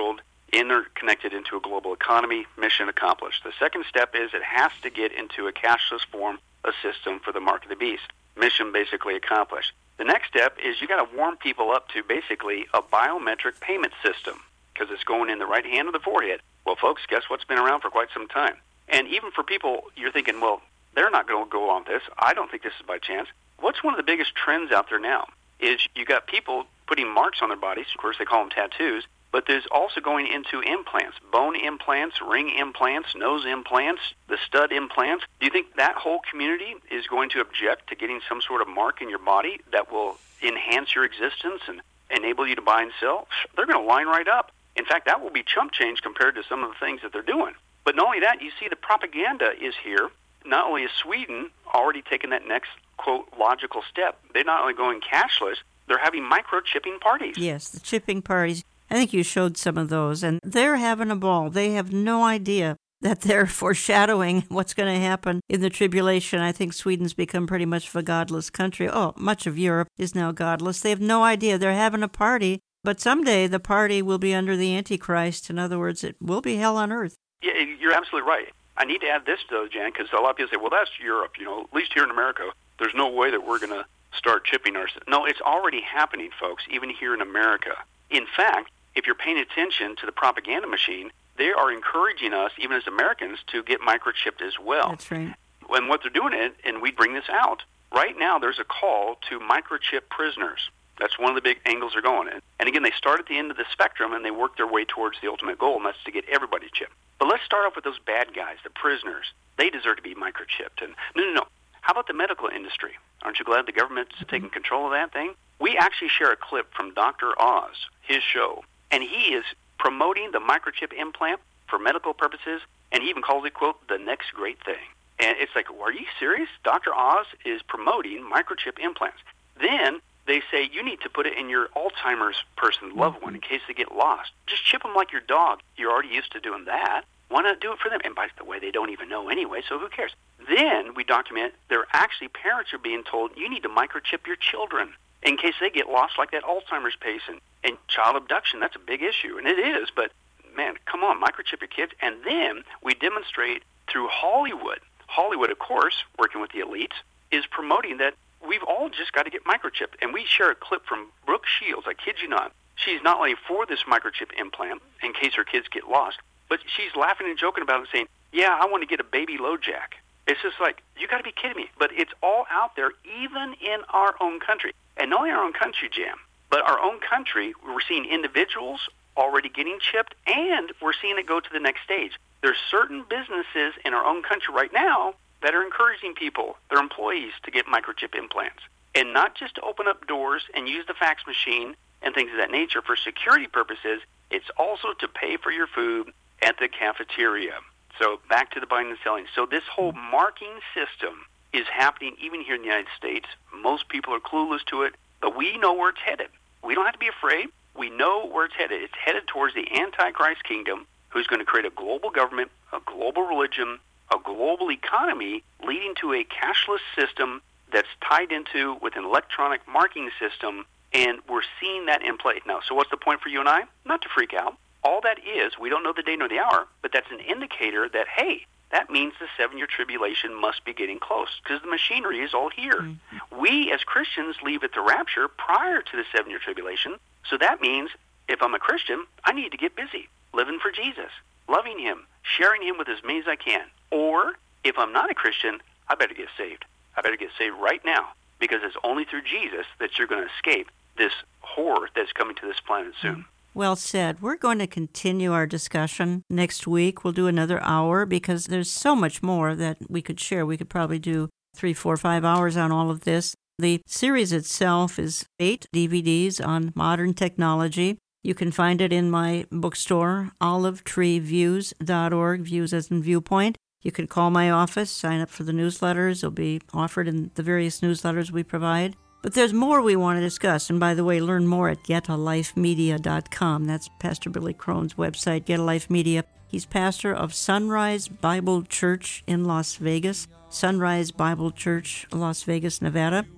interconnected into a global economy, mission accomplished. The second step is it has to get into a cashless form, a system for the mark of the beast. Mission basically accomplished. The next step is you got to warm people up to basically a biometric payment system because it's going in the right hand of the forehead. Well, folks, guess what's been around for quite some time? And even for people, you're thinking, well, they're not going to go on this. I don't think this is by chance. What's one of the biggest trends out there now is you got people putting marks on their bodies. Of course, they call them tattoos. But there's also going into implants, bone implants, ring implants, nose implants, the stud implants. Do you think that whole community is going to object to getting some sort of mark in your body that will enhance your existence and enable you to buy and sell? They're going to line right up. In fact, that will be chump change compared to some of the things that they're doing. But not only that, you see the propaganda is here. Not only is Sweden already taking that next, quote, logical step, they're not only going cashless, they're having microchipping parties. Yes, the chipping parties. I think you showed some of those, and they're having a ball. They have no idea that they're foreshadowing what's going to happen in the tribulation. I think Sweden's become pretty much of a godless country. Oh, much of Europe is now godless. They have no idea. They're having a party, but someday the party will be under the Antichrist. In other words, it will be hell on earth. Yeah, you're absolutely right. I need to add this, though, Jan, because a lot of people say, well, that's Europe. You know, at least here in America, there's no way that we're going to start chipping ourselves. No, it's already happening, folks, even here in America. In fact, if you're paying attention to the propaganda machine, they are encouraging us, even as Americans, to get microchipped as well. That's right. And what they're doing, it, and we bring this out, right now there's a call to microchip prisoners. That's one of the big angles they're going in. And again, they start at the end of the spectrum, and they work their way towards the ultimate goal, and that's to get everybody chipped. But let's start off with those bad guys, the prisoners. They deserve to be microchipped. And no, no, no. How about the medical industry? Aren't you glad the government's mm-hmm. taking control of that thing? We actually share a clip from Doctor Oz, his show, and he is promoting the microchip implant for medical purposes, and he even calls it, quote, the next great thing. And it's like, are you serious? Doctor Oz is promoting microchip implants. Then they say you need to put it in your Alzheimer's person, loved one, in case they get lost. Just chip them like your dog. You're already used to doing that. Why not do it for them? And by the way, they don't even know anyway, so who cares? Then we document there actually parents are being told you need to microchip your children in case they get lost like that Alzheimer's patient. And child abduction, that's a big issue, and it is, but man, come on, microchip your kids. And then we demonstrate through Hollywood. Hollywood, of course, working with the elites, is promoting that we've all just got to get microchipped. And we share a clip from Brooke Shields, I kid you not. She's not only for this microchip implant in case her kids get lost, but she's laughing and joking about it, saying, yeah, I want to get a baby LoJack. It's just like, you got to be kidding me. But it's all out there, even in our own country. And not only our own country, Jam, but our own country, we're seeing individuals already getting chipped, and we're seeing it go to the next stage. There's certain businesses in our own country right now that are encouraging people, their employees, to get microchip implants. And not just to open up doors and use the fax machine and things of that nature for security purposes, it's also to pay for your food at the cafeteria. So back to the buying and selling. So this whole marking system is happening even here in the United States. Most people are clueless to it, but we know where it's headed. We don't have to be afraid. We know where it's headed. It's headed towards the Antichrist kingdom, who's going to create a global government, a global religion, a global economy, leading to a cashless system that's tied into with an electronic marking system, and we're seeing that in play. Now, so what's the point for you and I? Not to freak out. All that is, we don't know the day nor the hour, but that's an indicator that, hey, that means the seven-year tribulation must be getting close because the machinery is all here. Mm-hmm. We, as Christians, leave at the rapture prior to the seven-year tribulation, so that means if I'm a Christian, I need to get busy living for Jesus, loving Him, sharing Him with as many as I can. Or, if I'm not a Christian, I better get saved. I better get saved right now because it's only through Jesus that you're going to escape this horror that's coming to this planet soon. Mm-hmm. Well said. We're going to continue our discussion next week. We'll do another hour because there's so much more that we could share. We could probably do three, four, five hours on all of this. The series itself is eight D V Ds on modern technology. You can find it in my bookstore, olive tree views dot org, views as in viewpoint. You can call my office, sign up for the newsletters. They'll be offered in the various newsletters we provide. But there's more we want to discuss. And by the way, learn more at get a life media dot com. That's Pastor Billy Crone's website, Get a Life Media. He's pastor of Sunrise Bible Church in Las Vegas, Sunrise Bible Church, Las Vegas, Nevada.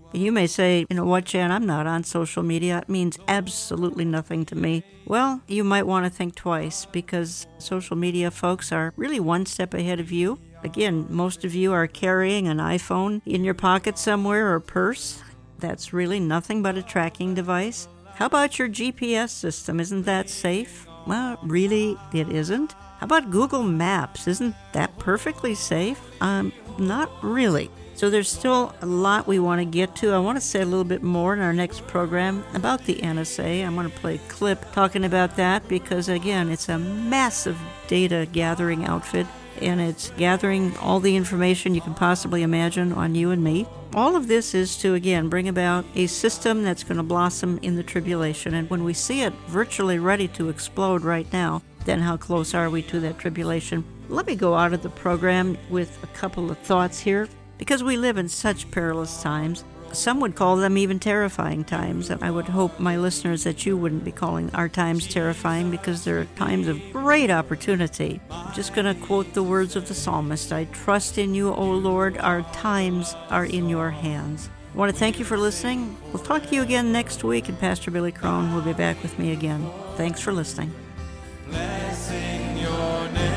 You may say, you know what, Jan, I'm not on social media. It means absolutely nothing to me. Well, you might want to think twice, because social media folks are really one step ahead of you. Again, most of you are carrying an iPhone in your pocket somewhere or purse. That's really nothing but a tracking device. How about your G P S system? Isn't that safe? Well, really, it isn't. How about Google Maps? Isn't that perfectly safe? Um, not really. So there's still a lot we want to get to. I want to say a little bit more in our next program about the N S A. I'm going to play a clip talking about that because, again, it's a massive data gathering outfit, and it's gathering all the information you can possibly imagine on you and me. All of this is to, again, bring about a system that's going to blossom in the tribulation. And when we see it virtually ready to explode right now, then how close are we to that tribulation? Let me go out of the program with a couple of thoughts here. Because we live in such perilous times, some would call them even terrifying times. And I would hope, my listeners, that you wouldn't be calling our times terrifying, because they're times of great opportunity. I'm just going to quote the words of the psalmist, "I trust in you, O Lord, our times are in your hands." I want to thank you for listening. We'll talk to you again next week, and Pastor Billy Crone will be back with me again. Thanks for listening. Blessing your name.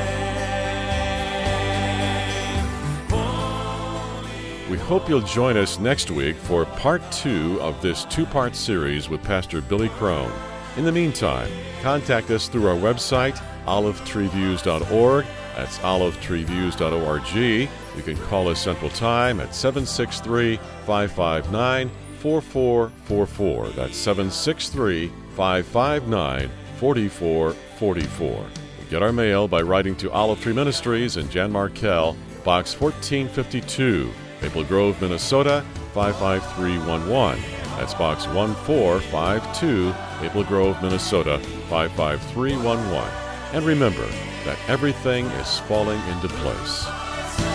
We hope you'll join us next week for part two of this two-part series with Pastor Billy Crone. In the meantime, contact us through our website, olive tree views dot org. That's olive tree views dot org. You can call us Central Time at seven six three, five five nine, four four four four. That's seven six three, five five nine, four four four four. Get our mail by writing to Olive Tree Ministries in Jan Markell, Box fourteen fifty-two, Maple Grove, Minnesota, five five three one one. That's Box one four five two, Maple Grove, Minnesota, five five three one one. And remember that everything is falling into place.